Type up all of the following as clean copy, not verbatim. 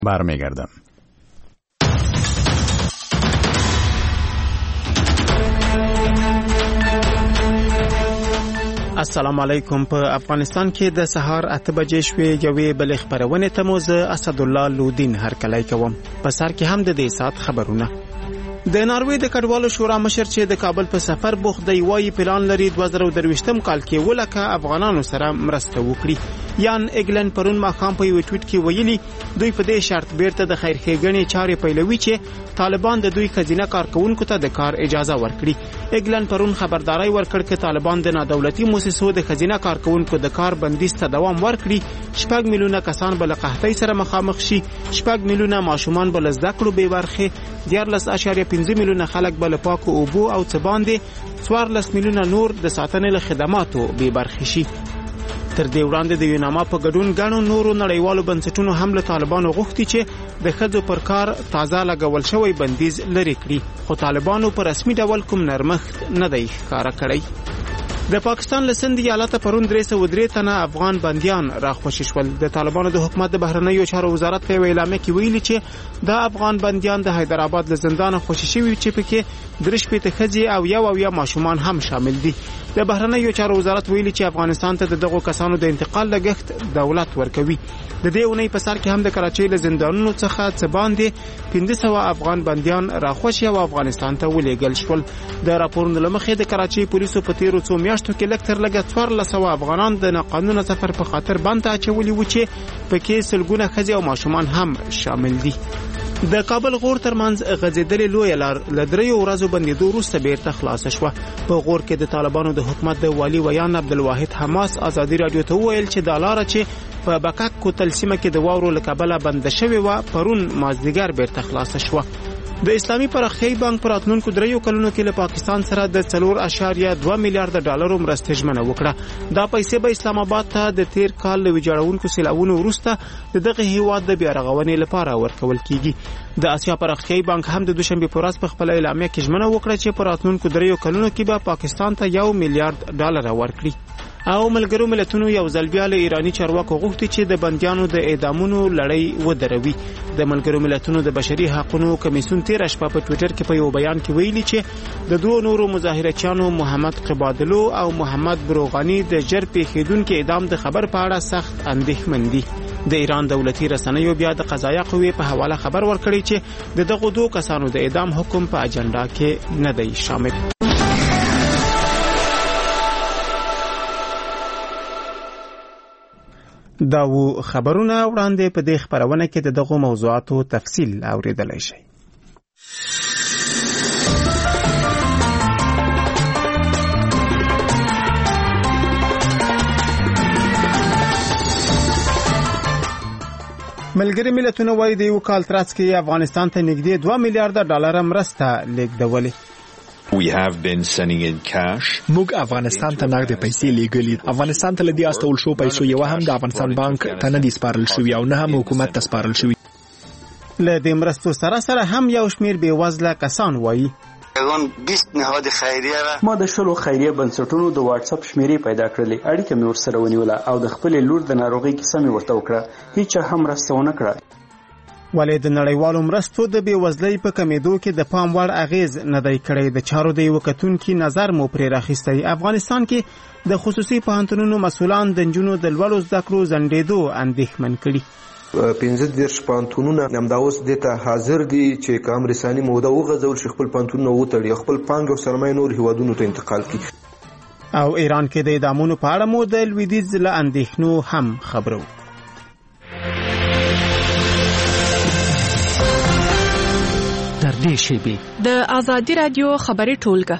برمیگردم. السلام علیکم. په افغانستان کې د سهار 8 بجې شوې یوې بلې خبرونه ته مو زه اسدالله لودین هرکلی کوم. په سر کې هم د دې سات خبرونه. د ناروې د کډوالو شورا مشر چې د کابل په سفر بوخت دی وایي پلان لري 2023 کال کې ولکه افغانانو سره مرسته وکړي. یان اګلن پرون ماښام په یو ټویټ کې ویلي دوی په دې شرط بیرته د خیرښېګڼې چارې پیلوي چې طالبان د دوی خزینه کارکونکو ته د کار اجازه ورکړي. اګلن پرون خبرداري ورکړ چې طالبان د نادولتي مؤسسو د خزینه کارکونکو د کار بندیز ته دوام ورکړي. 6 میلیونه کسان بل قحطۍ سره مخامخ شي. 6 میلیونه ماشومان بل زده کړو بې برخې. 14.5 میلیونه خلک بل پاکو اوبو او څه باندې 14 میلیونه نور د ساتنې له خدماتو بې برخې شي. تر دې وړاندې د یوناما په ګډون غاڼو نورو نړیوالو بنسټونو هم له طالبانو غوښتي چې د ښځو پر کار تازه لګول شوی بندیز لرې کړي، خو طالبانو په رسمي ډول کوم نرمښت نه دی ښکاره کړی. د پاکستان له سند ایالته پرون 303 تنه افغان بندیان راخوشي شول. د طالبانو د حکومت د بهرنیو چارو وزارت په اعلامیه کې ویلي چې دا افغان بندیان د حیدرآباد له زندان خوشي شوي چې پکې 3 ښځې او یو ماشومان هم شامل دي. د بهرنیو چارو وزارت ویلي چې افغانستان ته دغه کسانو د انتقال لګښت دولت ورکوي. د دې اونۍ په سر کې هم د کراچۍ له زندانونو څخه څه باندې 500 افغان بندیان راخوشي او افغانستان ته ولېږل شول. د راپورونو له مخې د کراچۍ پولیسو په تیرو څو میاشتو کې لږ تر لږه 1400 افغانان د ناقانونه سفر په خاطر بند ته اچولي وو چې پکې سلګونه ښځې او ماشومان هم شامل دي. د کابل غور ترمنځ غځېدلې لویه لار له 3 ورځو بندېدو وروسته بیرته خلاصه شوه. په غور کې د طالبانو د حکومت د والي ویان عبدالواحد حماس ازادي رادیو ته وویل چې دا لاره چې په بکک کوتل سیمه کې د واورو له کبله بنده شوې وه پرون مازدیګر بیرته خلاصه شوه. د اسلامي پراختیایي بانک پر راتلونکو 3 کلونو کې له پاکستان سره د 4.2 میلیارډ ډالرو مرستې ژمنه وکړه. دا پیسې به اسلام آباد ته د تیر کال له ویجاړونکو سیلابونو وروسته د دغه هیواد د بیارغونې لپاره ورکول کیږي. د اسیا پراختیایي بانک هم د دوشنبه په ورځ په خپل اعلامیه کې ژمنه وکړه چې پر راتلونکو 3 کلونو کې به پاکستان ته 1 میلیارډ ډالر ورکړي. او ملګرو ملتونو یو ځل بیا له ایرانی چارواکو غوښتي چې د بندیانو د اعدامونو لړۍ ودروي. د ملګرو ملتونو د بشري حقوقو کمیسیون تیر شپه په ټوئیټر کې په یو بیان کې ویلي چې د دوه نورو مظاهرچیانو محمد قبادلو او محمد بروغانی د ژر پیښیدونکو اعدام د خبر په اړه سخت اندېښمن دي. د ایران دولتي رسنیو بیا د قضایه قوې په حواله خبر ورکړی چې دغه دوه کسانو د اعدام حکم په اجنډا کې نه دی شامل. دا و خبرونه وړاندې په دې خبرونه کې دغه موضوعاتو تفصیل اوریدلای شئ. ملګري ملتونه وايي د یو کال ترڅ کې افغانستان ته نږدې 2 میلیارډ ډالر مرسته لیږدولې. We have been sending in cash. موږ افغانستان ته نغدي پیسې لیږلې. افغانستان ته لدی استول شو پیسې یو هم د افغانستان بانک ته نه دي سپارل شوی او نه هم حکومت ته سپارل شوی. له دې مرستو سره هم یو شمیر بې وزله کسان وایي اون 20 نهاد خیریه ما د شلو خیریه بنسټونو د واتس اپ شمیرې پیدا کړلې. اړیکه مې ورسره ونیوله او د خپل لور د ناروغي کیسه مې ورته وکړه. هیڅ هم رسونه کړه. ولې د نړیوالو مرستو د بیوزلۍ په کمیدو کې د پام وړ اغیز نه دی کړی. د چارو د یو کتونکو نظر مو پرې راخیستی. افغانستان کې د خصوصي پوهنتونونو مسؤلان د نجونو د لوړو زده کړو ځنډېدو اندېښمن کړي. 15 پوهنتونونه همداوس دته حاضر دي چې کام رساني موده وغځول شي خپل پوهنتونونه وتړي خپل پانګه او سرمایه نور هیوادونو ته انتقال کړي. او ایران کې د اعدامونو په اړه مو د لویدیځ له اندېښنو هم خبرو. د آزادی رادیو خبري ټولګه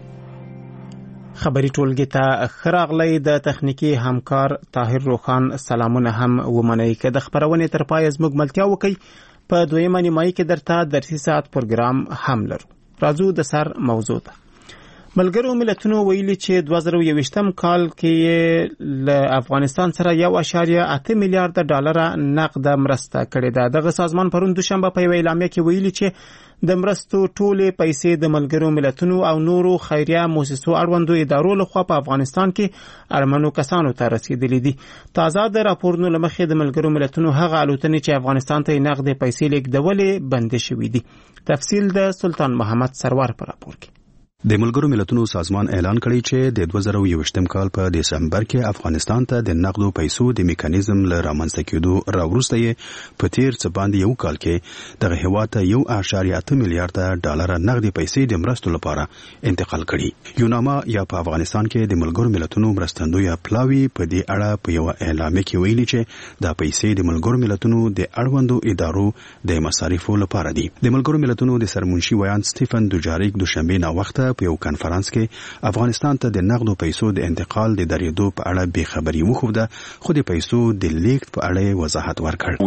ته خراغلی د تخنیکی همکار طاهر روخان سلامونه هم ومنئ. که د خبرونې تر پای زموږ ملتیا وکي په دویمه نیمایي کې درته درسي ساعت پروګرام هم لرو. راځو د سر موضوع ته. ملګرو ملتونو ویلي چې 2021م کال کې له افغانستان سره 1.8 میلیارډ ډالر نقد مرسته کړې ده. دغه سازمان پرون دوشنبه په اعلامیه کې ویلي چې د مرستو ټولې پیسې د ملګرو ملتونو او نورو خیریه مؤسسو اړوندو ادارو لخوا په افغانستان کې اړمنو کسانو ته رسیدلې دي. تازه د راپورونو لمخې د ملګرو ملتونو هغه الوتنې چې افغانستان ته نقد پیسې لیږدولې بند شوې دي. تفصیل د سلطان محمد سرور په راپور کې. د ملګرو ملتونو سازمان اعلان کړی چې د 2021م کال په دسمبر کې افغانستان ته د نقدو پیسو د میکانیزم له رامنځته کېدو راوروسته یې په تیر څه باندې یو کال کې دغه هیواد ته 1.8 میلیارډ ډالر نقدي پیسې د مرستو لپاره انتقال کړي. یوناما یا په افغانستان کې د ملګرو ملتونو مرستندوی پلاوی په دې اړه په یو اعلامیه کې ویلي چې دا پیسې د ملګرو ملتونو د اړوندو ادارو د مصارفو لپاره دي. د ملګرو ملتونو د سرمنشي ویان سټیفن دوجاریک دوشنبه نا وخت په یو کانفرنس کې افغانستان ته د نقدو پیسو د انتقال د درېدو په اړه به خبري وخوده، خو د پیسو د لیږد په اړه وضاحت ورکړ.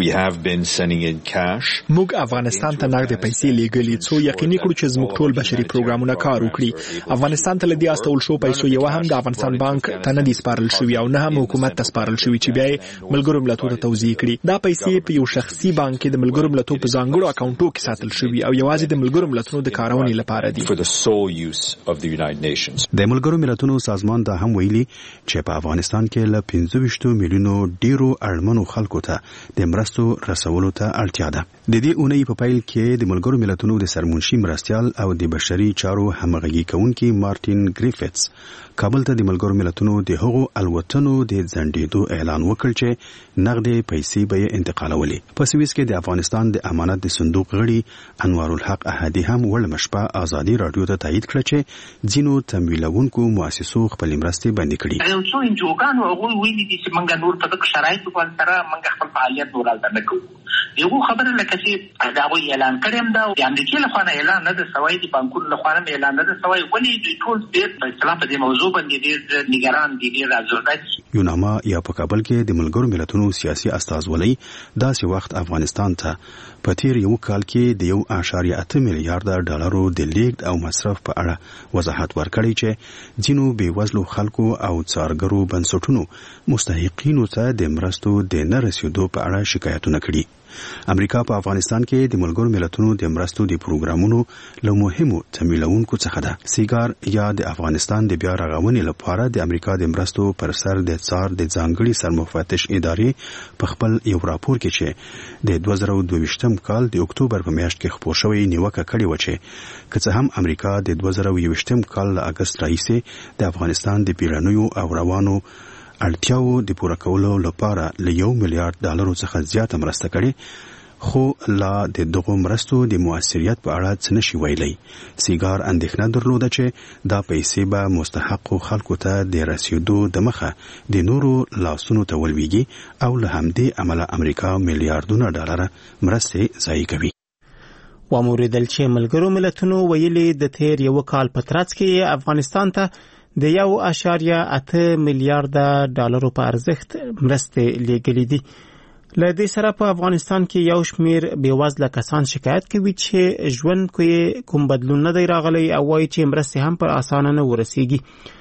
موږ افغانستان ته نقد پیسې لیږلې څو یقیني کړو چې زموږ ټول بشري پروګرامونه کار وکړي. افغانستان ته لدی استول شو پیسو یو هم د افغانستان بانک ته نه دي سپارل شوی او نه هم حکومت ته سپارل شوی چې بیا ملګرو ملتونو ته توزیع کړي. دا پیسې په یو شخصي بانک کې د ملګرو ملتونو په ځانګړو اکاونټونو کې ساتل شوی او یوازې د ملګرو ملتونو د کارونې لپاره دي. د ملګرو ملتونو سازمان دا هم ویلي چې په افغانستان کې له 25 میلیونو ډیرو اړمنو خلکو ته د مرستو رسولو ته اړتیا ده. د دې اونۍ په پیل کې د ملګرو ملتونو د سرمنشي مرستيال او د بشري چارو همغږي کوونکي مارټین ګریفټس کابل ته د ملګرو ملتونو د هغو الوتنو د ځنډېدو اعلان وکړ چې نقدي پیسې به انتقالولې. په سویس کې د افغانستان د امانت د صندوق غړي انوار الحق احدي هم ولمشپه ازادي رادیو ته تایید کړ چې ځینو تمویلونکو مؤسسو خپل مرستې بندي کړې. یو څو انجوګانو هغه ویلي دي چې موږ نور په دغه شرایطو باندې سره موږ خپل فعالیت ورالته نه کوو. یو خبره لکه چې دا وی اعلان کړم دا د امریکا له خوا اعلان نه د سوي د بانکونو له خوا اعلان نه د سوي ولې دوی ټول ډېر اصطلاح په دې موضوع باندې ډېر نگران دي، ډېر راځي. یوناما یا په کابل کې د ملګرو ملتونو سیاسي استازولۍ داسې وخت افغانستان ته په تیر یو کال کې د 1.8 میلیارډ ډالرو د لیږد او مصرف په اړه وضاحت ورکړی چې ځینو بیوزلو خلکو او څارګرو بنسټونو مستحقینو ته د مرستو د نه رسیدو په اړه شکایتونه کړي. امریکا په افغانستان کې د ملګرو ملتونو د مرستو د پروګرامونو له مهمو تمویلونکو څخه ده. سیګار یا د افغانستان د بیا رغونې لپاره د امریکا د مرستو پر سر د څار د ځانګړي سرمفتش ادارې په خپل یو راپور کې چې د 2022م کال د اکتوبر په میاشت کې خپور شوی نیوکه کړې و چې که څه هم امریکا د 2022م کال له اگست راهیسې د افغانستان د بیړنیو او روانو اړتیاو د پوره کولو لپاره له 1 میلیارډ ډالرو څخه زیاته مرسته کړې، خو لا د دغو مرستو د موثریت په اړه څه نشي ویلی. سیګار اندېښنه درلوده چې دا پیسې به مستحقو خلکو ته د رسیدو د مخه د نورو لاسونو ته ولویږي او له همدې امله امریکا میلیارډونه ډالر مرستې ضایع کوي. وموریدل چې ملګرو ملتونو ویلي د تیر یو کال په ترڅ کې افغانستان ته د 1.8 میلیارډ ډالرو په ارزښت مرستې لیږلې دي. له دې سره په افغانستان کې یو شمیر بیوزله کسان شکایت کوي چې ژوند کې کوم بدلون نه دی راغلی او وایي چې مرستې هم پر اسانه نه ورسیږي.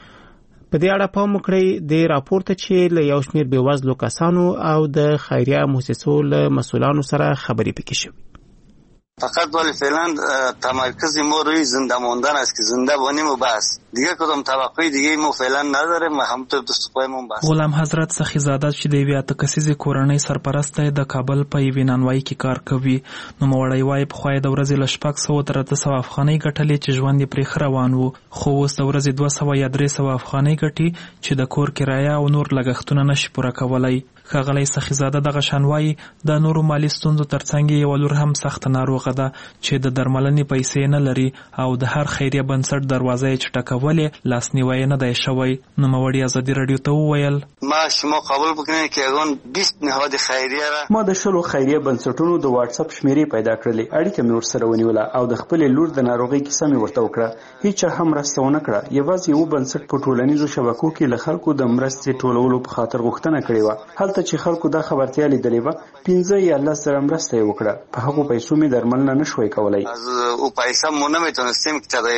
په دې اړه پام وکړئ د راپور ته چې له یو شمیر بیوزلو کسانو او د خیریه مؤسسو له مسؤلانو سره خبرې پکې شوې. فقط ولی فعلا تمرکز ما روی زنده ماندن است که زنده بانیم و بس، دیگه کدام توقعی دیگه ما فعلا نداریم و همونطور دستقایمون بس. غلام حضرت سخیزاده چې د یوې اتکسیزې کورنۍ سرپرست دی د کابل په یوې نانوایي کې کار کوي. نوموړی وایي پخوا د ورځې له 600 تر 800 افغانۍ ګټلې چې ژوند یې پرې ښه روان و، خو اوس د ورځې 200 یا 300 افغانۍ ګټي چې د کور کرایه او نور لګښتونه نشي پوره کولی. ښاغلی سخیزاده دغه شان وایي د نورو مالي ستونزو ترڅنګ یوه لور هم سخته ناروغه ده چې د درملنې پیسې نه لري او د هر خیریه بنسټ دروازه یې چټکولې لاسنیوی نه دی شوی. نوموړي ازادي راډیو ته وویل ما شما قبول بکنید که اون 20 نهاد خیریه را ما د شلو خیریه بنسټونو د واتس اپ شمیرې پیدا کړلې، اړیکه مې ورسره ونیوله او د خپل لور د ناروغۍ کیسه مې ورته وکړه. هیڅ هم مرسته ونه کړه. یوازې یو بنسټ په ټولنیزو شبکو کې له خلکو د مرستې ټولولو په خاطر غوښتنه کړې وه. هلته چې خلکو دا خبرتیا لیدلې وه 15 یا 10 زره مرسته یې وکړه. په هغو پیسو مې درملنه نشوی کولی. از او پیسه ما نمیتونستیم که تداوی بکنیم.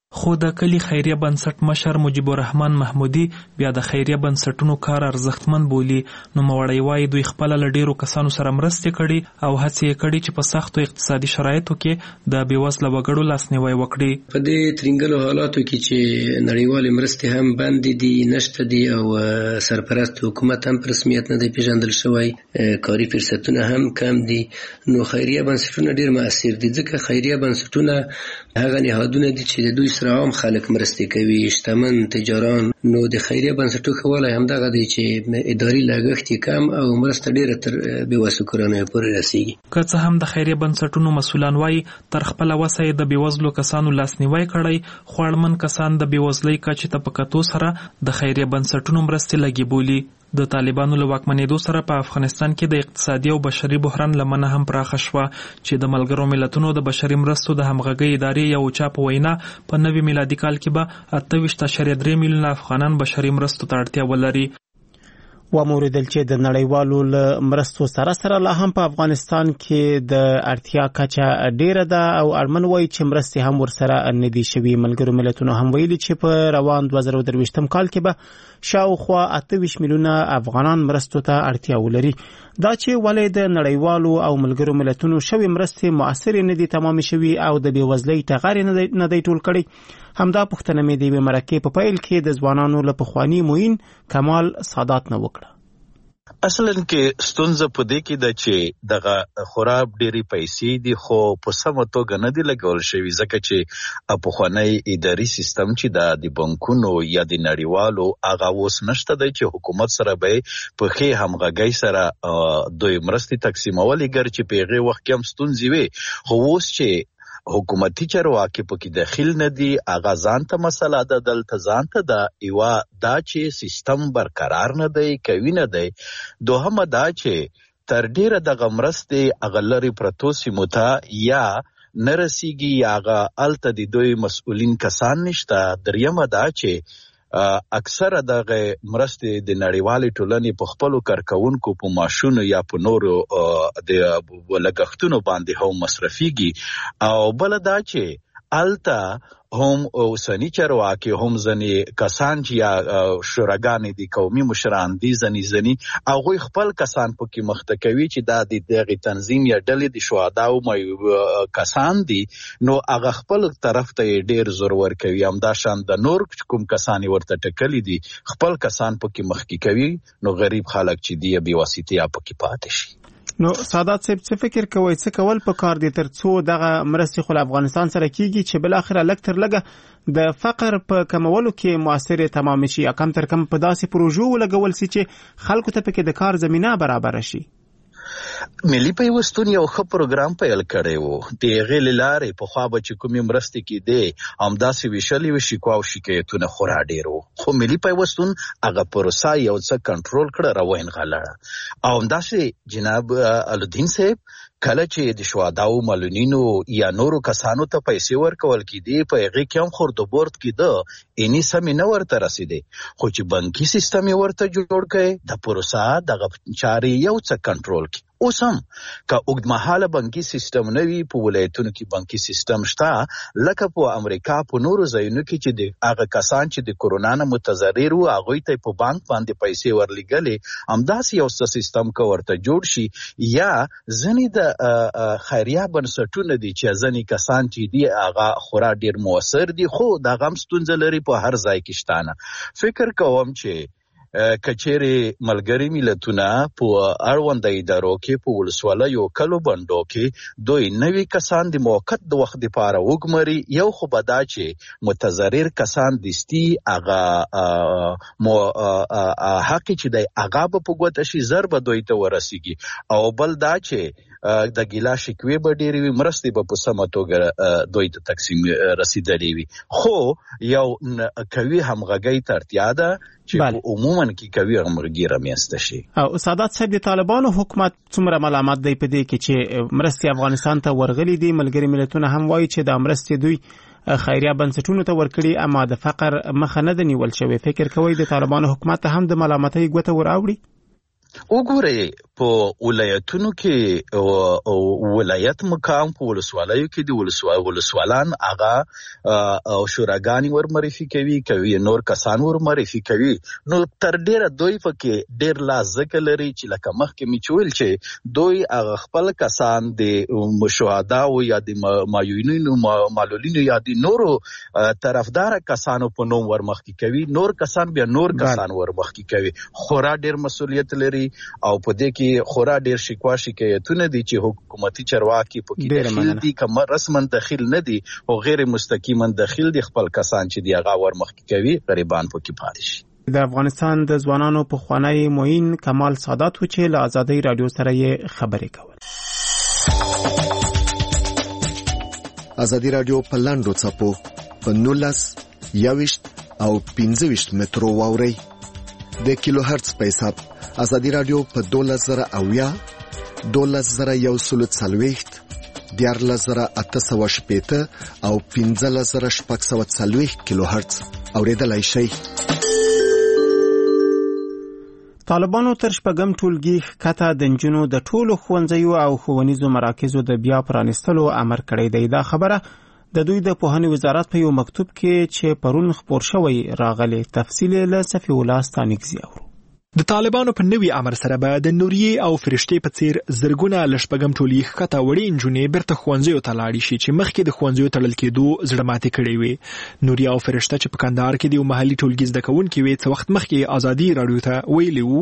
خو د کلی خیریه بنسټ مشر مجیب الرحمن محمودي بیا د خیریه بنسټونو کار ارزښتمن بولي. نو مړی وایي دوی خپل له ډیرو کسانو سره مرستې کړي او هڅې یې کړي چې په سختو اقتصادي شرایطو کې د بېوزله وګړو لاسنیوی وکړي. په دې ترینګلو حالاتو کې چې نړیوالې مرستې هم بندې دي، نشته دي او سرپرست حکومت هم په رسمیت نه دی پیژندل شوی، کاري فرصتونه هم کم دي، نو خیریه بنسټونه ډیر مؤثر دي. ځکه خیریه بنسټونه هغه نهادونه دي چې د دوی سره عام خلک مرستې کوي، شتمن تجاران. نو د خیریه بنسټونو کولای همدغه دی چې اداري لګښت یې کم او مرسته ډیره تر بېوسو کورنیو پورې رسیږي. که څه هم د خیریه بنسټونو مسؤلان وایي تر خپله وسه یې د بېوزلو کسانو لاسنیوی کړی، خو اړمن کسان د بېوزلۍ کچې ته په کتو سره د خیریه بنسټونو مرستې لږې بولي. د طالبانو له واکمنېدو سره په افغانستان کې د اقتصادي او بشري بحران لمنه هم پراخه شوه چې د ملګرو ملتونو د بشري مرستو د همغږۍ ادارې یو چا په وینا په نوي میلادي کال کې به 28.3 میلیونه افغانان بشري مرستو ته اړتیا ولري. وموریدل چې د نړیوالو له مرستو سره سره لا هم په افغانستان کې د اړتیا کچه ډیره ده او اړمن وایي چې مرستې هم ورسره نه دي شوي. ملګرو ملتونو هم ویلي چې په روان 2023 کال کې به شاوخوا 28 میلیونه افغانان مرستو ته اړتیا ولري. دا چې ولې د نړیوالو او ملګرو ملتونو شوي مرستې مؤثرې نه دي تمام شوي او د بېوزلۍ ټغر نه دی ټول کړی، همدا پوښتنه مې د یوې مرکې په پیل کې د ځوانانو له پخواني معین کمال سادات نه وکړه. اصلا کې ستونزه په دې کې ده چې دغه خراب ډېری پیسې دي خو په سمه توګه نه دي لګول شوي، ځکه چې پخوانی اداري سیستم چې د بانکونو یا د نړیوالو هغه اوس نشته دی چې حکومت سره به په ښې همغږۍ سره دوی مرستې تقسیمولې، ګر چې په هغې وخت کې هم ستونزې وې، خو اوس چې حکومتي چارواکي پکې داخل نه دي، هغه ځان ته مسله ده، دلته ځان ته ده یوه دا چې سیستم برقرار نه دی، قوي نه دی. دوهمه دا چې تر ډیره دغه مرستې هغه لرې پرتو سیمو ته یا نه رسیږي یا هغه هلته د دوی مسؤلین کسان نشته. دریمه دا چې اکثره دغه مرستې د نړیوالې ټولنې په خپلو کارکوونکو په معاشونو یا په نورو د لګښتونو باندې هم مصرفیږي، او بله دا چې هلته هم اوسنی چارواکي هم ځنې کسان چې یا شوراګانې دي، قومي مشران دي، ځنې هغوی خپل کسان پکې مخته کوي چې دا د دغې تنظیم یا ډلې د شهداو کسان دي، نو هغه خپل طرف ته یې ډېر زور ورکوي. همدا شان د نور کوم کسان یې ورته ټکلي دي خپل کسان پکې مخکې کوي، نو غریب خلک چې دي بې واسطې پکې پاتې شي. نو سادات صاحب څه فکر کوئ څه کول پکار دي تر څو دغه مرستې خو افغانستان سره کیږي چې بل اخر لږ تر لږه د فقر په کمولو کې موثر تمام شي، یا کم تر کم په داسې پروژو ولګول شي چې خلکو ته پکې د کار زمینه برابر شي؟ ملي پیوستون یو ښه پروګرام پیل کړی و، د هغې له لارې پخوا به چې کومې مرستې کېدې همداسې ویشلې وې، شکوا او شکایتونه خورا ډېر وو، خو ملي پیوستون هغه پروسه یو څه کنټرول کړه، راونغاړه. او همداسې جناب الدین صاحب کله چې د شهداو معلولینو یا نورو کسانو ته پیسې ورکول کېدې په هغې کې هم خوردوبورد کېده، اینې سمې نه ورته رسېدې، خو چې بانکي سیستم یې ورته جوړ کړی د پروسه دغه چارې یو څه کنټرول کړي. اوس هم که اوږدمهاله بانکي سیستم نه وي، په ولایتونو کې بانکي سیستم شته، لکه په امریکا په نورو ځایونو کې چې د هغه کسان چې د کورونا نه متضرر وو هغوی ته په بانک باندې پیسې ورلېږلې، همداسې یو څه سیستم که ورته جوړ شي. یا ځینې د خیریه بنسټونه دي چې ځینې کسان چې دي هغه خورا ډېر مؤثر دي، خو دغه هم ستونزه لري په هر ځای کې شته. فکر کوم چې کچېرې ملګري ملتونه په اړونده ادارو کې په ولسوالیو کلو بندو کې دوی نوي کسان د موقت د وخت دپاره وګمري، یو خو به دا چې متضرر کسان دستي هغه حق چې دی هغه به په ګوته شي، زر به دوی ته ورسیږي، او بل دا چې د ګیلا شکوې به ډېرې وي، مرستې به په سمه توګه دوی ته تقسیم رسېدلې وي، خو یو قوي همغږۍ ته اړتیا ده چې عموما کې قوي همغږي رامنځته شي. او سادات صاحب د طالبانو حکومت څومره ملامت دی په دې کې چې مرستې افغانستان ته ورغلي دي؟ ملګري ملتونه هم وایي چې د مرستې دوی خیریه بنسټونو ته ورکړي، اما د فقر مخه نه ده نیول شوې. فکر کوئ د طالبانو حکومت ته هم د ملامتۍ ګوته ور اوړي؟ وګورئ په ولایتونو کې ولایت مقام په ولسوالیو کې د ولسوالان هغه او شوراګانې ورمعرفي کوي نور کسان ورمعرفي کوي نو تر ډیره دوی پکې ډیر لا ځکه لري چې لکه مخکې مې چول چې دوی هغه خپل کسان د مشاهده او یا د معلولینو یا د نورو طرفدار کسانو په نوم ورمخکې کوي نور کسان بیا نور کسان ورمخکې کوي خورا ډیر مسؤلیت لري او په دې کې خورا ډیر شکایتونه دي چې حکومتي چارواکي پکې داخل دي کوم رسما داخل نه دي او غیر مستقیما داخل دي خپل کسان چې دی هغه ورمخکې کوي غریبان پکې پاتې شي د افغانستان د ځوانانو په خوانی معین کمال سادات و چې له آزادۍ رادیو سره یې خبرې کول. آزادۍ رادیو په لاندو څپو په 19 21 او 15 مترو واوري د کیلو هرتز په حساب آزادۍ رادیو په 12000 12140 14880 او 15640 کیلو هرتز اوریدلای شئ. طالبانو تر شپږم ټولګي ښکته د نجونو د ټولو ښوونځیو او ښوونیزو مراکزو د بیا پرانیستلو امر کړی دی. دا خبره د دوی د پوهنې وزارت په یو مکتوب کې چې پرون خپور شوی راغلی. تفصیل له صفی الله ستانکزی اورو. د طالبانو په نوي امر سره به د نوریې او فرشتې په څیر زرګونه لشپږم ټولګي ښکته وړي نجونې بیرته ښوونځیو ته لاړې شي چې مخکې د ښوونځیو تړل کېدو زړه ماتې کړې وې. نوریې او فرشته چې په کندهار کې د یو محلي ټولګي زده کوونکې وې څه وخت مخکې آزادۍ راډیو ته ویلي وو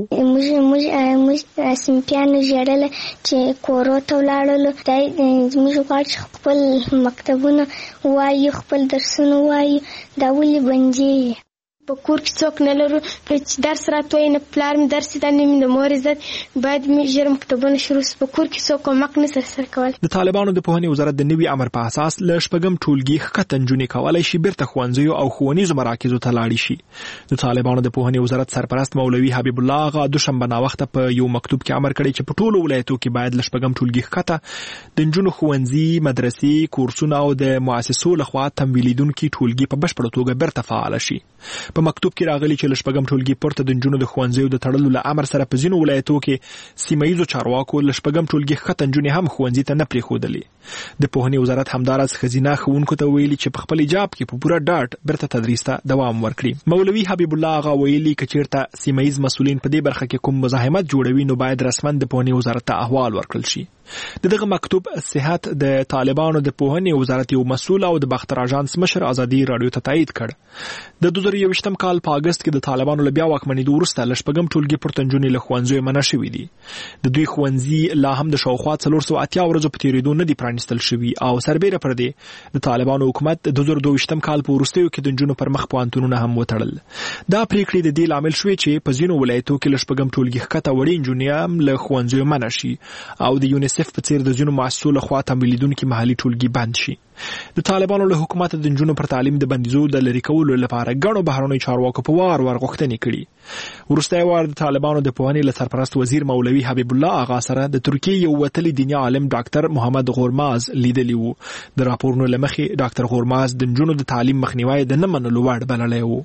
موږ صنفیانو ژړل چې کورو ته ولاړلو موږ غواړو چې خپل مکتبونه ووایو خپل درسونه ووایو دا ولې بندېږي په کور کې څوک نه لرو چې درس راته وایي نه پلار مې درس ته نه مې د مور عزت باید مې ژر مکتبونه شروع شي په کور کې څوک کومک نه سره کول. د طالبانو د پوهنې وزارت د نوي امر په اساس له شپږم ټولګي ښکته نجونې کولی شي بیرته ښوونځیو او ښوونیزو مراکزو ته لاړې شي. د طالبانو د پوهنې وزارت سرپرست مولوي حبیب الله آغا دوشنبه ناوخته په یو مکتوب کې امر کړی چې په ټولو ولایتو کې باید له شپږم ټولګي ښکته د نجونو ښوونځي مدرسې کورسونه او د مؤسسو لخوا تمویلیدونکي ټولګي په بشپړه توګه بیرته فعال شي. په مکتوب کې راغلي چې له شپږم ټولګي پورته د نجونو د ښوونځیو د تړلو له امر سره په ځینو ولایتو کې سیمه ییزو چارواکو له شپږم ټولګي ښکته نجونې هم ښوونځي ته نه پرېښودلې. د پوهنې وزارت همداراز ښځینه ښوونکو ته ویلي چې په خپل ایجاب کې په پوره ډاډ بیرته تدریس ته دوام ورکړي. مولوي حبیب الله آغا ویلي که چیرته سیمه ییز مسؤلین په دې برخه کې کوم مزاحمت جوړوي نو باید رسما د پوهنې وزارت ته احوال ورکړل شي. دغه مکتوب صحت د طالبانو د پوهنې وزارت یو مسؤل او د باختر اژانس مشر آزادۍ راډیو ته تایید کړ. د 2021 کال په اگست کې د طالبانو له بیا واکمنېدو وروسته له شپږم ټولګي پورته نجونې له ښوونځیو منع شوي دي. د دوی ښوونځي لا هم د شاوخوا 480 ورځو په تېرېدو نه دي پرانیستل شوي او سربیره پر دې د طالبانو حکومت د 2022 کال په وروستیو کې د نجونو پر مخ پوهنتونونه هم وتړل. دا پریکړې د دې لامل شوې چې په ځینو ولایتو کې له شپږم ټولګي ښکته وړي نجونې هم له ښوونځیو منع شي او د یونیسف په څیر د ځینو مؤسسو لخوا تمویلیدونکي محلي ټولګي بند شي. د طالبانو له حکومت د نجونو پر تعلیم د بندیزو د لرې کولو لپاره ګڼو بهرنیو چارواکو په وار غوښتنې کړي. وروستی وار د طالبانو د پوهنې له سرپرست وزیر مولوي حبیب الله آغا سره د ترکیې یو وتلی دیني عالم ډاکټر محمد غورماز لیدلی وو. د راپورونو له مخې ډاکټر غورماز د نجونو د تعلیم مخنیوی د نه منلو وړ بللی وو.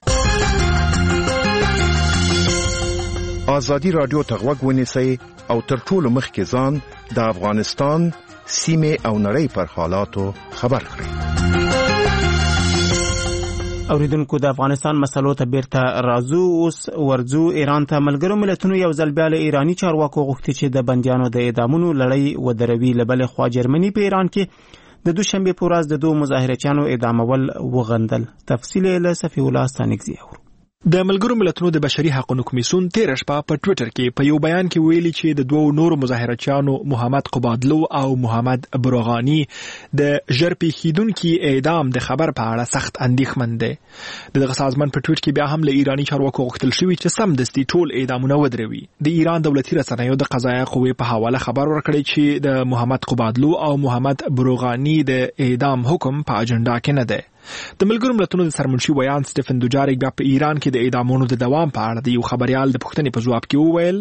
آزادي رادیو ته غوږ ونیسئ او تر ټولو مخکې ځان د افغانستان سیمې او نړۍ پر حالاتو خبر کړئ. اوریدونکو د افغانستان مسلو ته بیرته راځو. اوس ورځو ایران ته. ملګرو ملتونو یو ځل بیا له ایراني چارواکو غوښتي چې د بندیانو د اعدامونو لړۍ ودروي. له بلې خوا جرمني په ایران کې د دوشنبې په ورځ د 2 مظاهرچیانو اعدامول وغندل. تفصیل له صفی الله ستانکزی اورو. د ملګرو ملتونو د بشري حقوقو کمیسیون تیر شپه په ټوئیټر کې په یو بیان کې ویلي چې د دوه نورو مظاهرچیانو محمد قبادلو او محمد بروغانی د ژر پیښیدونکي اعدام د خبر په اړه سخت اندېښمن دي. دغه سازمان په ټوئیټ کې بیا هم له ایراني چارواکو غوښتل شوی چې سمدستي ټول اعدامونه ودروي. د ایران دولتي رسنیو د قضایه قوې په حواله خبر ورکړی چې د محمد قبادلو او محمد بروغانی د اعدام حکم په اجنډا کې نه دی. د ملګرو ملتونو د سرمنشي ویان سټیفن دوجاریک بیا په ایران کې د اعدامونو د دوام په اړه د یو خبريال د پوښتنې په ځواب کې وویل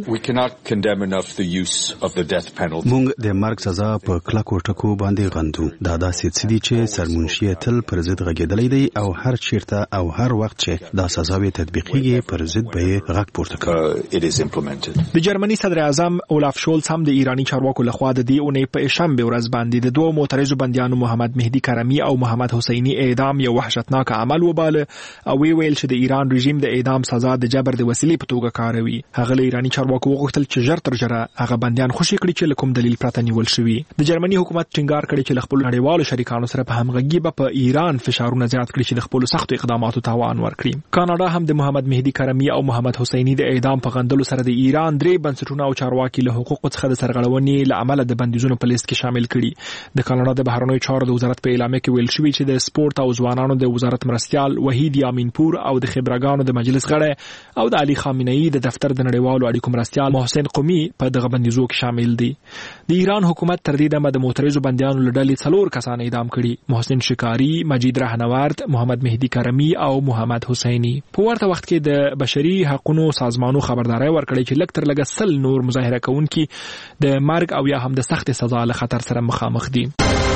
موږ د مرګ سزا په کلکو ټکو باندې غندو. دا داسې څه دي چې سرمنشي تل پر ضد غږېدلی دی او هر چیرته او هر وخت چې دا سزاوي تطبیقیږي پر ضد به غږ پورته کوي. د جرمني صدر اعظم اولاف شولز هم د ایرانی چارواکو لخوا د دې اونۍ په شنبه ورځ باندې د دوه معترضو بندیانو محمد مهدي کرمی او محمد حسینی اعدام یو وحشتناک عمل وباله او ویل چې د ایران رژیم د اعدام سزا د جبر د وسیلې په توګه کاروي. هغه له ایرانی چارواکو وغوښتل چې ژر تر ژره هغه بندیان خوشي کړي چې کوم دلیل پرته نیول شوی. د جرمني حکومت ټینګار کړی چې خپل نړیوالو شریکانو سره په همغږي په ایران فشارونه زیات کړي چې خپل سختو اقداماتو تاوان ورکړي. کاناډا هم د محمد مهدي کرمی او محمد حسینی د اعدام په غندلو سره د ایران درې بنسټونه او چارواکي له حقوقو څخه د سرغړونې له عمله د بندیزونو په لیست کې شامل کړي. د کاناډا د بهرنیو چارو د وزارت په اعلامیه کې ویل شوی چې د سپورت او ځوانانو د وزارت مرستيال وحید یامینپور او د خبرګانو د مجلس غړی او د علي خامنه‌ای د دفتر د نړیوالو اړیکو مرستيال محسن قومي په دغه بندیزو کې شامل دي. د ایران حکومت تر دې دمه د معترضو بندیانو له ډلې 4 کسان اعدام کړي: محسن شکاری، مجید رهنورد، محمد مهدي کرمی او محمد حسینی. په ورته وخت کې د بشري حقوقو سازمانونو خبرداري ورکړي چې لږ تر لږه 100 نور مظاهره کوونکي د مرګ او یا هم د سخت سزا له خطر سره مخامخ دي.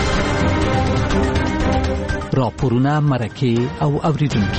راپورونه مرکه او اوریدونکو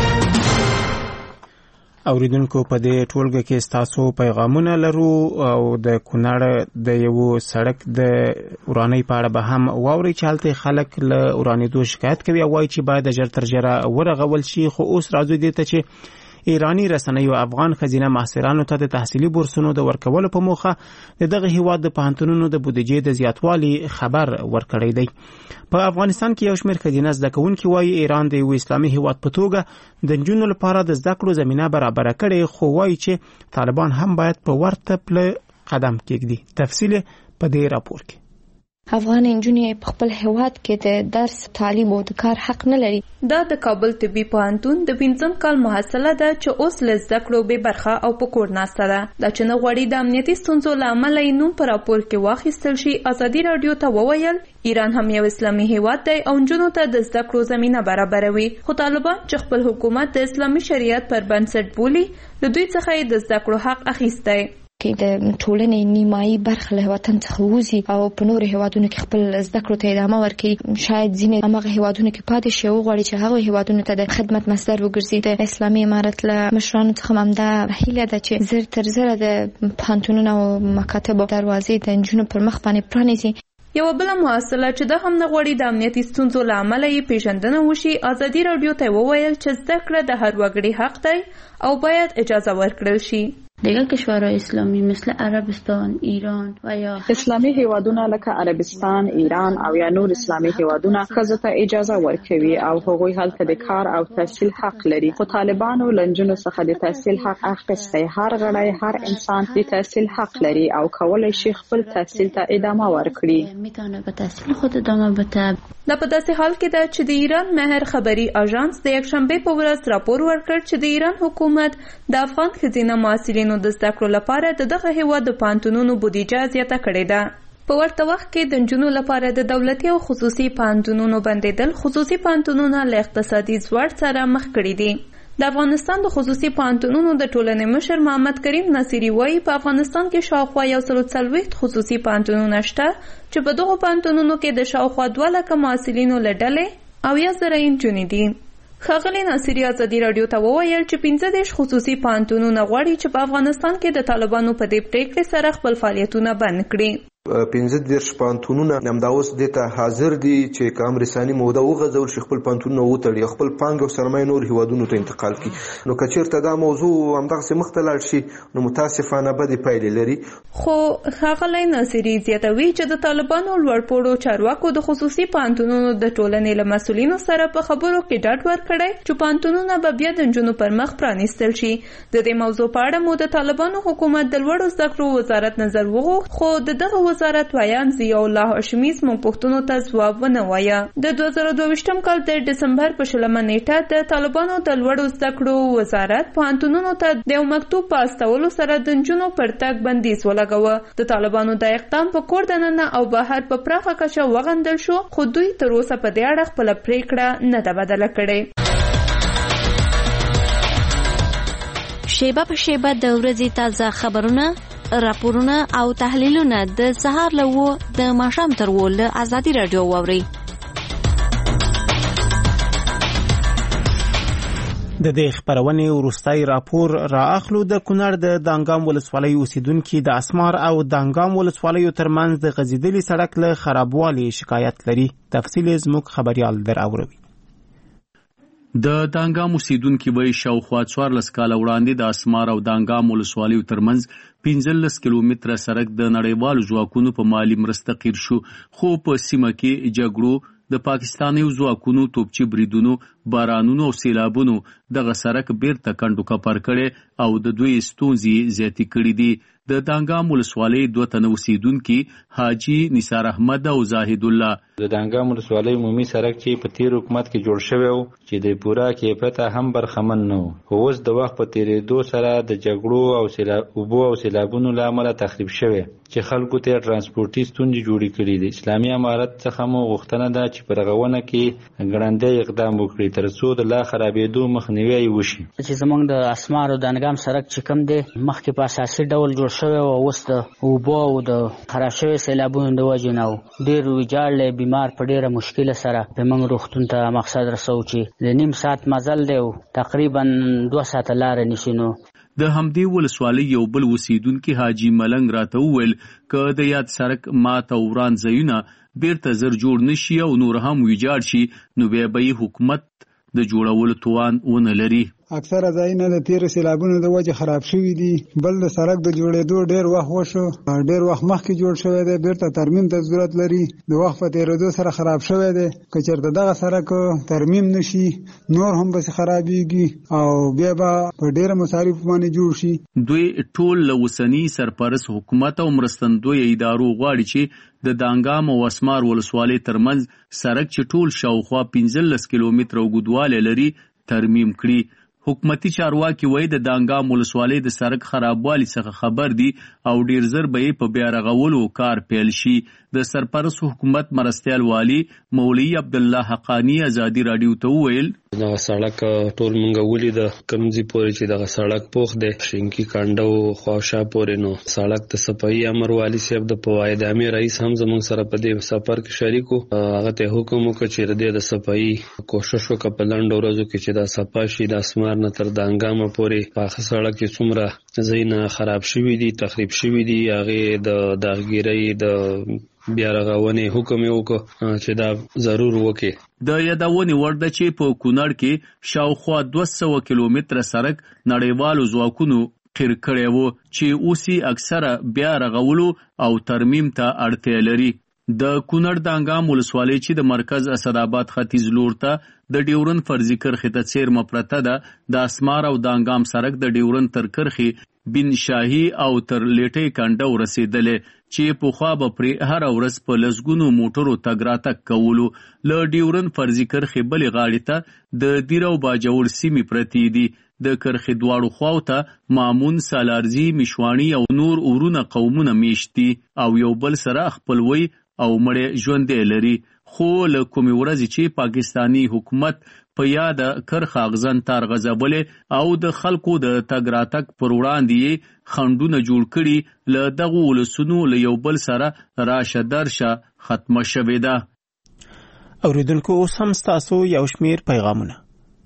په دې ټولګه کې ستاسو پیغامونه لرو او د کونړ د یو سړک د ورانۍ په اړه به هم واوري چې هلته خلک له ورانېدو شکایت کوي او وایي چې باید ژر تر ژره ورغول شي. خو اوس راځو دې ته چې ایرانی رسنیو افغان خزینه محصلانو ته د تحصیلي بورسونو د ورکولو په موخه د دغه هیواد د پوهنتونونو د بودیجې د زیاتوالي خبر ورکړی دی. په افغانستان کې یو شمېر خزینه زده کوونکي وایي ایران د یو اسلامي هیواد په توګه د نجونو لپاره د زده کړو زمینه برابره کړې، خو وایي چې طالبان هم باید په ورته پله قدم کېږدي. تفصیل په دې راپور کې. افغان نجونې په خپل هیواد کې د درس، تعلیم او د کار حق نه لري. دا د کابل طبي پوهنتون د 5م کال محصله ده چې اوس له زده کړو بې برخه او په کور ناسته ده. دا چې نه غواړي د امنیتي ستونزو له امله یې نوم په راپور کې واخیستل شي. ازادي راډیو ته وویل ایران هم یو اسلامي هیواد دی او نجونو ته د زده کړو زمینه برابروي، خو طالبان چې خپل حکومت د اسلامي شریعت پر بنسټ بولي له دوی څخه یې د زده کړو حق اخیستی. کې د ټولنې نیمایي برخه له وطن څخه وځي او په نورو هیوادونو کې خپل زده کړو ته ادامه ورکړي. شاید ځینې هغه هیوادونو کې پاتې شي او غواړي چې هغه هیوادونو ته د خدمت مصدر وګرځي. د اسلامي امارت له مشرانو څخه هم دا هیله ده چې زر تر زره د پوهنتونونو او مکاتبو دروازې د نجونو پر مخ باندې پرانیزي. یو بل محصله چې د هم نه غواړي د امنیتي ستونزو له امله یې پیژندنه وشي، ازادي راډیو ته وویل چې زده کړه د هر وګړي حق دی او باید اجازه ورکړل شي. دیگر کشورهای اسلامی مثل عربستان، ایران و یا اسلامی هیوادونه لکه عربستان، ایران او یا نور اسلامی هیوادونه ښځو ته اجازه ورکوي او هغوی هلته د کار او تحصیل حق لري. خو طالبانو له نجونو څخه د تحصیل حق اخیستی. هر غړی، هر انسان د تحصیل حق لري او کولی شي خپل تحصیل ته ادامه ورکړي. میتونه به تحصیل خود ادامه بده. دا په داسې حال کې ده چې د ایران مهر خبري اژانس د یکشنبه په ورځ راپور ورکړ چې د ایران حکومت د افغان ښځینه محصلینو د زده کړو لپاره د دغه هیواد د پوهنتونونو بودیجه زیاته کړې ده. په ورته وخت کې د نجونو لپاره د دولتي او خصوصي پوهنتونونو بندیدل خصوصي پوهنتونونه له اقتصادي ځواړ سره مخ کړي دي. د افغانستان د خصوصي پوهنتونونو د ټولنې مشر محمد کریم ناصری وایي په افغانستان کې شاوخوا 140 خصوصي پوهنتونونه شته چې په دغو پوهنتونونو کې د شاوخوا 2 لکه محصلینو له ډلې او 1000 نجونې دي. ښاغلي ناصري ازادي راډیو ته وویل چې 15 خصوصي پوهنتونونه غواړي چې په افغانستان کې د طالبانو په دې پریکړې سره خپل فعالیتونه بند کړي. 15 پوهنتونونه همدا اوس دته حاضر دي چې کوم رساني موده وغځول شي خپل پوهنتونونه وتړي، خپل پانګه او سرمایه نور هیوادونو ته انتقال کړي. نو کچیرته دا موضوع همدغه مختلل شي نو متاسفانه بدې پایلې لري. خو ښاغلی ناصري زیاتوي چې د طالبانو لوړپوړو چارواکو د خصوصي پوهنتونونو د ټولنې له مسؤلینو سره په خبرو کې ډاډ ورکړی چې پوهنتونونه به بیا د نجونو پر مخ پرانیستل شي. د دې موضوع په اړه مو د طالبانو حکومت د لوړو زده کړو وزارت نظر وغوښت، خو د دغه وزارت وایان ضیاء الله هاشمي زموږ پوښتنو ته ځواب ونه وایه. د 2022 کال د ډسمبر په 20 نیټه د طالبانو د لوړو زده کړو وزارت پوهنتونونو ته د یو مکتوب په استولو سره د نجونو پر تګ بندیز ولګاوه. د طالبانو د اقدام په کور دننه او بهر په پراخه کچه وغندل شو، خو دوی تر اوسه په دې اړه خپله پریکړه نه ده بدله کړې. شیبه په شیبه د ورځې تازه خبرونه، راپورونه او تحلیلونه د سهار له 9 د ماښام تر 10 له ازادي راډیو واورئ. د دې خبرونې وروستی راپور را اخلو. د کونړ د دانګام ولسوالۍ اوسیدونکي د اسمار او دانګام ولسوالیو ترمنځ د غځېدلي سړک له خرابوالي شکایت لري. تفصیل زموږ خبریال در اوري. د دانګام اوسیدونکي وایي شاوخوا 14 کاله وړاندې د اسمار او دانګام ولسوالیو ترمنځ 15 کیلومتره سړک د نړیوالو ځواکونو په مالي مرسته قیر شو، خو په سیمه کې جګړو، د پاکستاني ځواکونو توپچي بریدونو، بارانونو او سیلابونو دغه سړک بیرته کندو کپر کړي او د دوی ستونزې زیاتې کړي دي. د دانګام ولسوالۍ 2 تنه اوسیدونکي حاجی نثار احمد او زاهد الله د دانګام ولسوالۍ عمومي سړک چې په تیر حکومت کې جوړ شوی و چې د پورا کیفیت هم برخمن نه و، خو اوس د وخت په تیریدو سره د جګړو او سیلابونو له امله تخریب شوی چې خلکو ته ترانسپورتي ستونزې جوړې کړي دي. اسلامي امارت څخه مو غوښتنه ده چې په رغونه کې ګړندی اقدام وکړي ترڅو د لا خرابېدو مخنیوی وشي. چې زمونږ د اسمار او دانګام سړک چې کوم دی مخکې په اساسي ډول جوړ شوی او اوس د اوبو او د خراب شوي سیلابونو د وجې نه ډېر ویجاړ بیمار په ډېره مشکله سره زموږ روغتون ته مقصد رسو چې د نیم ساعت مزل دی او تقریبا 2 ساعته لاره نیسي. نو د همدې ولسوالۍ یو بل اوسیدونکي حاجی ملنګ راته وویل که د یاد سړک مات او وران ځایونه بیرته زر جوړ نشي او نور هم ویجاړ شي نو بیا به حکومت د جوړولو توان ونه لري. اکثره ځایونه د تیر سیلابونو د وجه خراب شوي دي. بل د سړک د جوړېدو ډېر وخت وشو، ډېر وخت مخکې جوړ شوی دی، بیرته ترمیم ته ضرورت لري. د وخت په تیریدو سره خراب شوی دی. که چېرته دغه سړک ترمیم نشي نور هم بس خرابېږي او بیا به په ډېره مصارفو باندې جوړ شي. دوی ټول له اوسني سرپرست حکومت او مرستندوی ادارو غواړي چې د دانګام او اسمار ولسوالۍ ترمنځ سړک چې ټول شاوخوا 15 کیلومتره اوږدوالی لري ترمیم کړي. حکومتي چارواکي وایي د دانګام ولسوالۍ د سړک خرابوالي څخه خبر دي او ډیر زر به یې په بیا رغولو کار پیل شي. د سرپرست حکومت مرستیال والی مولوي عبدالله حقانی ازادي راډیو ته وویل دغه سړک ټول مونږ ولید کمزې پورې چې دغه سړک پوخ دی شینکی کانډو خواوشا پورې. نو سړک د صفایي امر والی صاحب د فواید عامې رئیس هم زموږ سره په دې سفر کې شریک و. هغه ته حکم وکړ چې د صفایي کوشش وکړه په لنډو ورځو کې چې دا صفا شي. د اسمار نه تر دانګام پورې پاخه سړک کې څومره ځایونه خراب شوي دي، تخریب شوي دي، هغې د داغګیرۍ د بیا رغونې حکم یې وکړ چې دا ضرور وکړي. د یادونې وړ ده چې په کونړ کې شاوخوا 200 کیلومتره سړک نړیوالو ځواکونو قیر کړی و چې اوس یې اکثره بیا رغولو او ترمیم ته اړتیا لري. د کونړ دانګام ولسوالۍ چې د مرکز اسداباد ختیځ لور ته د ډیورن فرضي کرښې ته څیرمه پرته ده. د اسمار او دانګام سړک د ډیورن تر کرښې بن شاهي او تر لیټۍ کنډو رسېدلې چې پخوا به پرې هره ورځ په لسګونو موټرو تګ راتګ کولو. له ډیورن فرضي کرښې بلې غاړې ته د دیر او باجوړ سیمې پرتې دي. د کرښې دواړو خواو ته مامون، سالارزي، میشواڼي او نور اورونه قومونه میشت دي او یو بل سره خپلوي او مړی ژوندی لري. خو له کومې ورځې چې پاکستانی حکومت په یاده کرښه اغزن تار غځولې او د خلکو د تګ راتګ پر وړاندې یې خنډونه جوړ کړي، له دغو ولسونو له یو بل سره راشه درشه ختمه شوې ده. اوریدونکو اوس هم ستاسو یو شمیر پیغامونه.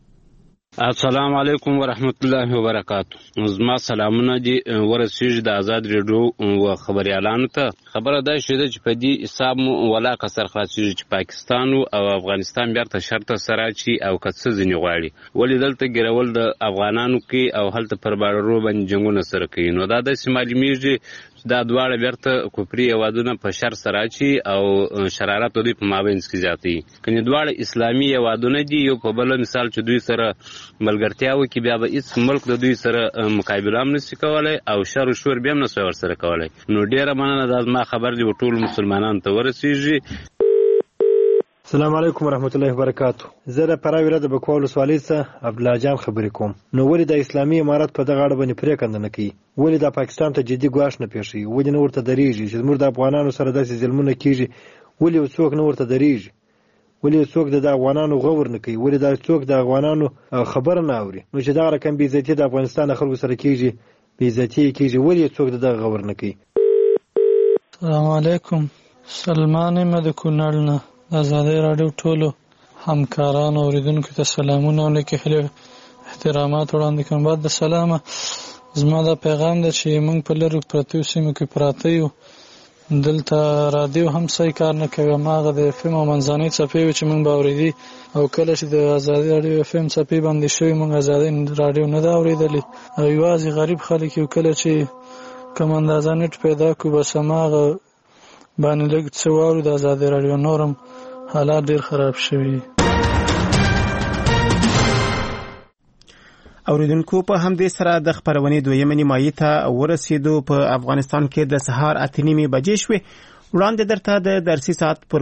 السلام علیکم ورحمت الله وبرکاته. زما سلامونه دي ورسیږي د آزاد ریډیو و خبریالانو ته. خبره دا شوه چې په دې حساب مو ولا کسر خاصیږي چې پاکستان او افغانستان بیرته شرط سره چی او کڅ ځنی غواړي ولې دلته ګرول د افغانانو کې او هلته پر بارو باندې جنگونه سره کوي. نو دا د معلومیږي دا دواړه بیرته کفري هیوادونه په شر سره اچي او شرارت دوی په مابینځ کې زیاتوي. کني دواړه اسلامي هیوادونه دي، یو په بل مثال چې دوی سره ملګرتیا وکړي بیا به هیڅ ملک د دوی سره مقابله هم نشي کولای او شر او شور بیا هم نشي ورسره کولای. نو ډیره مننه دا ما خبر دی ټول مسلمانانو ته ورسیږي. السلام علیکم ورحمت الله وبرکاتو. زه د پراوی ولایت د بکوال ولسوالۍ څخه عبدالله جان خبرې کوم. نو ولې د اسلامي امارت په دغه اړه باندې پریکړه نه کوي؟ ولې د پاکستان ته جدي ګواښ نه پیښوي؟ ولې نه ورته درېږي چې زموږ د افغانانو سره داسې ظلمونه کیږي؟ ولې یو څوک نه ورته درېږي؟ ولې یو څوک د افغانانو غور نه کوي؟ ولې دا څوک د افغانانو خبر نه اوري؟ نو چې دا رقم بې عزتي د افغانستان خلکو سره کیږي، بې عزتي کیږي، ولې یو څوک د غور نه کوي؟ السلام علیکم. سلمان احمد کونړ نه. آزادی رادیو ټولو همکارانو اوریدونکو ته سلامونه او نیکې هیلې احترامات وړاندې کوم. بعد د سلامه زما دا پیغام ده چې موږ په لرو پرتو سیمو کې پراته یو، دلته رادیو هم صحیح کار نه کوي. هماغه د اف ام او منځنۍ څپې وي چې موږ به اورېدي، او کله چې د ازادي رادیو اف ام څپې بندې شوي موږ ازادي رادیو نه ده اورېدلې. او یوازې غریب خلک یو، کله چې کوم اندازه نټ پیدا کړو بس هماغه باندې لږ څه واورو د ازادي رادیو. نورم حالات ډیر خراب شوي. اوریدونکو په همدې سره د خبرونې دویمه نیمایي ته ورسېدو. په افغانستان کې د سهار 8:30 بجې شوې. وړاندې درته د درسي ساعت